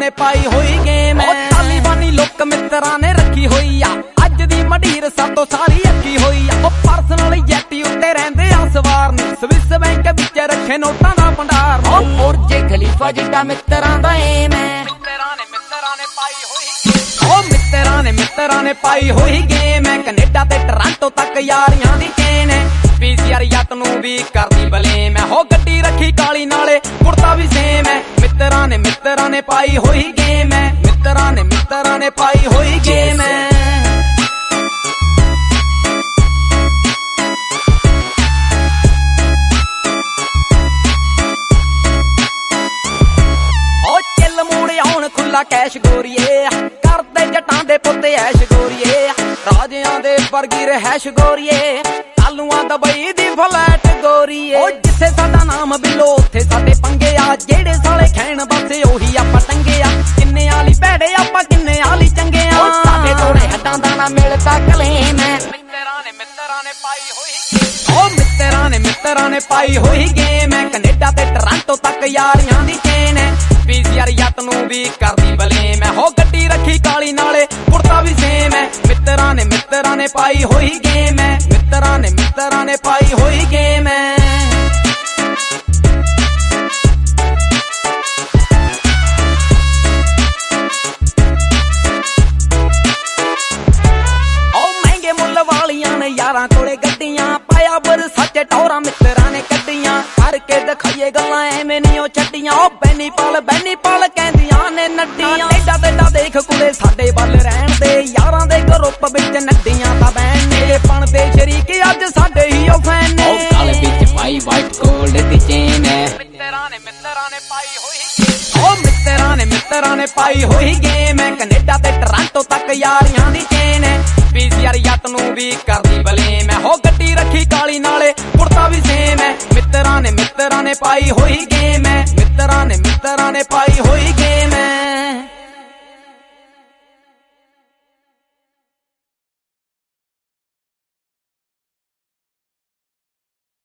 ने पाई हुई गेम है। तालिबानी लुक मित्रां ने रखी हुई आ, अज दी मडीर सातों सारी अक्की हुई आ। पर्सनल जैटी उत्ते रहिंदे आ सवार नी, स्विस बैंक विच रखे नोटां दा भंडार नी। बुर्ज खलीफा जिड्डा मित्रां दा एम है। मित्रां ने पाई हुई मित्रां ने पाई हुई गेम है। कनेडा ते टोरंटो तक यारियां दी चेन है। पीसीआर जट नूं भी करदी बलेम है। हो गड्डी रखी काली नाले कुर्ता भी सेम है। मित्रां ने पाई हुई गेम है। मित्रां ने पाई हुई गेम है। ओ चिल मूड़ आउण खुला कैश गोरीए, करदे जटां दे पुत्ते ऐश गोरीए। राजियां दे वर्गी रहैश गोरीए, आलूआं दबई दी फ्लैट गोरीए। ओ जिथे साडा नाम बिलो उत्थे साडे पंगे आ, जेड़े साले खैण बसे ओही आपां टंगे आ। किन्ने आली भैड़े आपां किन्ने आली चंगे आ, साडे तोड़े हड्डां दा ना मिलदा कलेम है। मित्रां ने पाई हुई, ओ मित्रां ने पाई हुई गेम है। कनेडा ते टोरंटो तक यारियां दी चेन है। पीसीआर जट नूं भी करदी बलेम है। हो गड्डी रखी काली नाले कुर्ता भी सेम है। मित्रां ने पाई हुई गेम है। मित्रां ने पाई हुई गेम है। यारां कोले गड्डियां पाया बर सच टौरा मित्रां ने कड्डियां, करके दिखाइए गल्लां एवें नहीं ओ छड्डियां। ओ बैनी पाल कहंदियां ने नड्डियां। एडा तेडा देख कुड़े साडे वल रहण दे, यारां दे ग्रुप विच नड्डियां तां बैन ने। पण दे शरीक अज साडे ही ओ फैन ने। ओ काले विच पाई वाइट गोल्ड दी चेन है। मित्रां ने पाई हुई, ओ मित्रां ने पाई हुई गेम है। कनेडा ते टोरंटो तक यारियां दी चेन है। पीसीआर जट नूं भी करदी बलेम है। हो गड्डी रखी काली नाले कुर्ता भी सेम है। मित्रां ने पाई हुई गेम है। मित्रां ने पाई हुई गेम है।